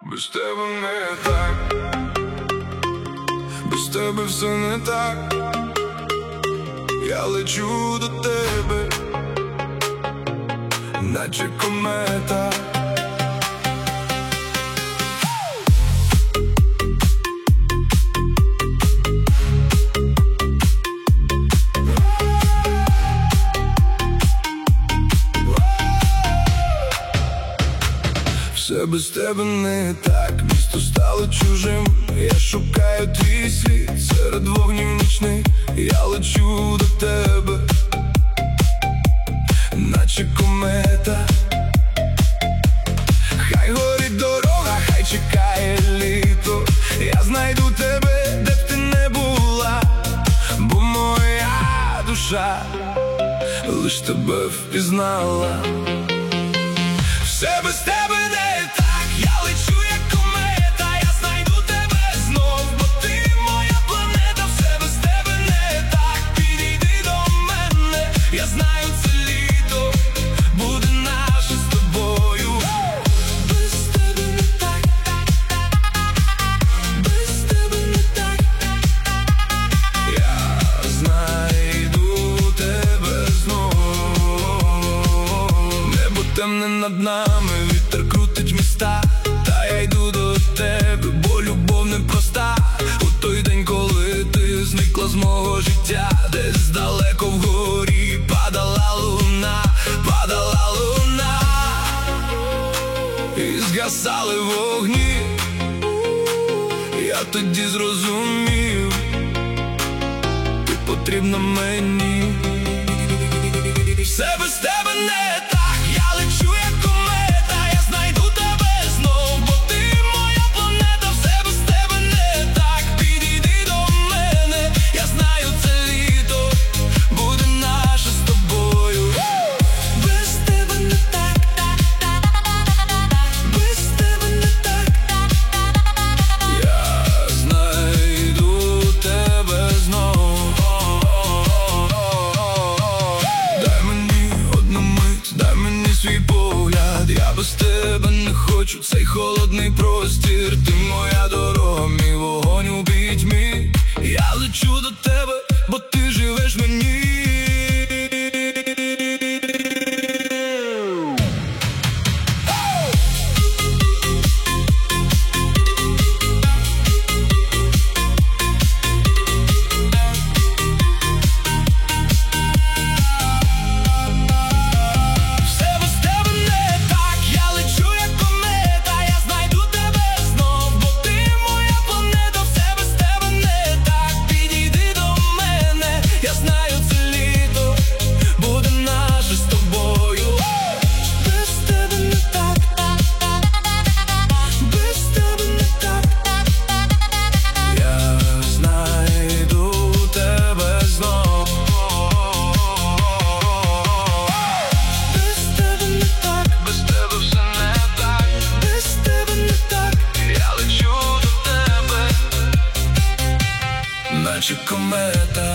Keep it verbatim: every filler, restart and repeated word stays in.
Без тебе не так, без тебе все не так. Я лечу до тебе, наче комета. Все без тебе не так, місто стало чужим. Я шукаю твій світ серед вогнів нічних. Я лечу до тебе, наче комета. Хай горить дорога, хай чекає літо. Я знайду тебе, де б ти не була, бо моя душа лиш тебе впізнала. Все без тебе не так, я лечу як комета. Я знайду тебе знов, бо ти моя планета. Все без тебе не так, підійди до мене. Я знаю, це літо буде наше з тобою. Без тебе не так, без тебе не так. Я знайду тебе знов. Небо темне над нами, вітер крутить міста. Та я йду до тебе, бо любов непроста. У той день, коли ти зникла з мого життя, десь далеко вгорі падала луна, падала луна, і згасали вогні. Я тоді зрозумів, ти потрібна мені. Все без тебе не так, я лечу як комета. Я знайду тебе знов, бо ти моя планета. Все без тебе не так, підійди до мене. Я знаю, це літо буде наше з тобою. Без тебе не так, без тебе не так. Я знайду тебе знов. Дай мені одну мить, дай мені свій погляд. Я без тебе не хочу цей холодний простір. Ти моя дорога, мій вогонь у пітьмі. Я лечу до тебе, бо ти живеш в мені. Наче комета.